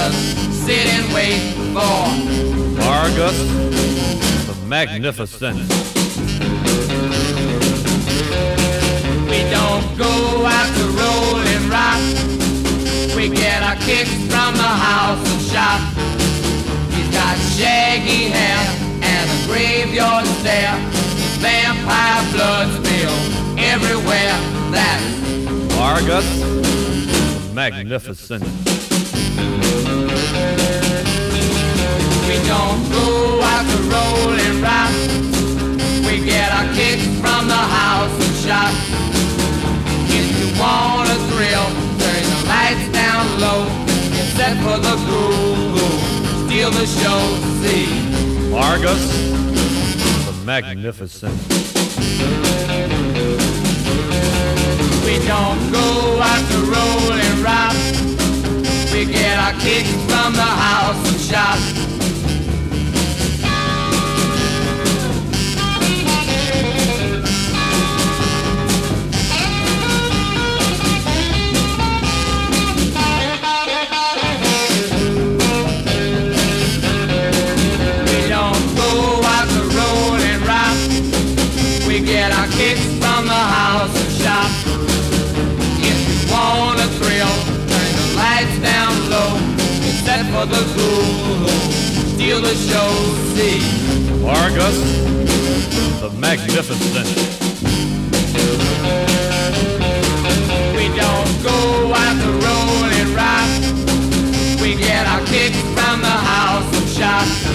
just sit and wait for Vargas the Magnificent. We don't go out to Rolling Rock. We get our kicks from the house of shop. He's got shaggy hair and a graveyard stare. Vampire blood spill everywhere. That's Vargas the Magnificent. We don't go out to Rolling Rock. We get our kicks from the house of shop. If you want a thrill, turn the lights down low. Get set for the groove, steal the show. See Vargas the Magnificent. We don't go out to Rolling Rock. We get our kicks from the house of shop. We get our kicks from the house of shop. If you want a thrill, turn the lights down low. Get set for the groove, steal the show. See Vargas the Magnificent. We don't go out to Rolling Rock. We get our kicks from the house of shop.